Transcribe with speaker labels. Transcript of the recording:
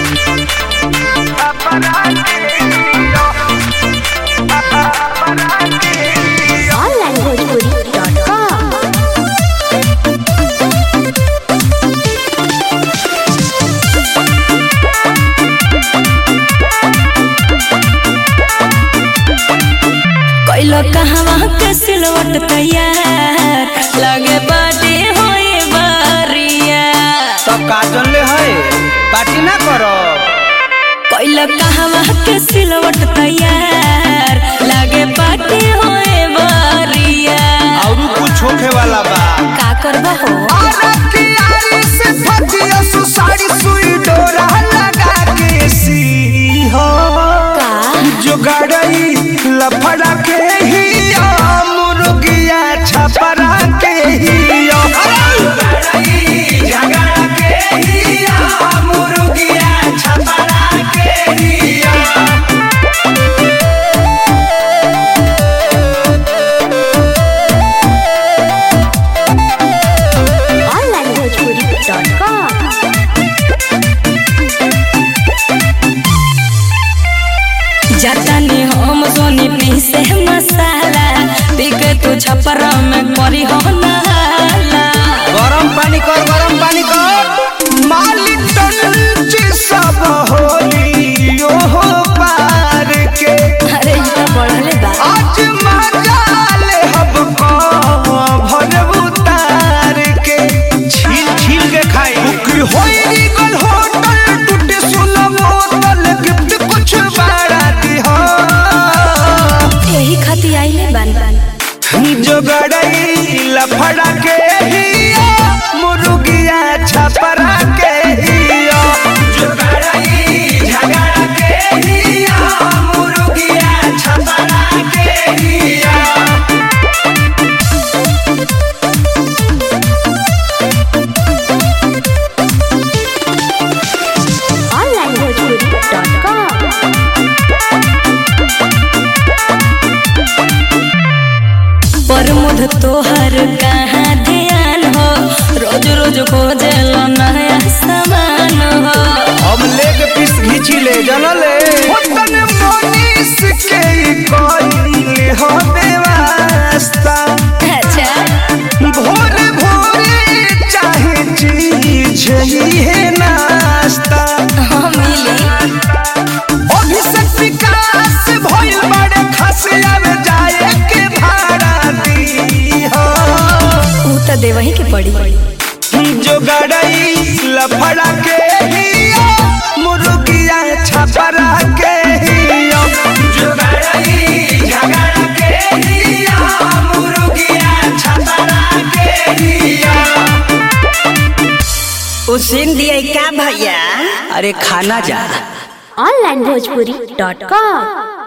Speaker 1: कहवा के सिलवट तैयार लगे बाटे होए बारिया
Speaker 2: तो काजल ले है पार्टी ना करो
Speaker 1: कोइला कहवा के सिलवट तैयार लगे बाटे होए बारिया
Speaker 2: और कुछ होखे वाला बा
Speaker 1: का करबा हो
Speaker 2: आरी से फटिया सु साड़ी सुई डोरा लगा के सी हो
Speaker 1: का
Speaker 2: जो गाड़ी लफड़ा के ही मुर्गिया छपरा के ही झगड़ा के ही मुर्गिया छपरा के ही
Speaker 1: जतने हम सोनी पीसे मसाला पीके तू छपरा में करी हो नाला
Speaker 2: गरम पानी कर मालिक टंची सब होली ओहो पार के
Speaker 1: अरे ये बढ़ले बा
Speaker 2: आज मजाले हब को भर उतार के छील के खाई बुकरी होई गल होटल टूटे सुना बोतल गिफ्ट कुछ बड़ा दी हो
Speaker 1: यही खाती आइले बन
Speaker 2: जो गड़ई लफड़ा के ही मुर्गिया छपरा के ही जो गड़ई झगड़ा के ही मुर्गिया छपरा के ही
Speaker 1: प्रमोद तोहर कहाँ ध्यान हो रोज रोज खोजल नया सामान हो
Speaker 2: हम लेग पीस घीची ले जनले वतन मनीष के कोई हो बेवास्ता
Speaker 1: अच्छा
Speaker 2: भोरे चाहे चीज ही है नाश्ता
Speaker 1: हाँ मिली
Speaker 2: अभिषेक विकास भइल बड़े खसिया में जाए के भाड़ा दी हो
Speaker 1: ऊ तो देवही के पड़ी
Speaker 2: जो गड़ई लफड़ा के ही मुर्गिया छपरा के ही जो गड़ई झगड़ा के ही मुर्गिया छपरा के ही
Speaker 1: उसीन दिए क्या भैया
Speaker 2: अरे खाना जा
Speaker 3: onlinebhojpuri.com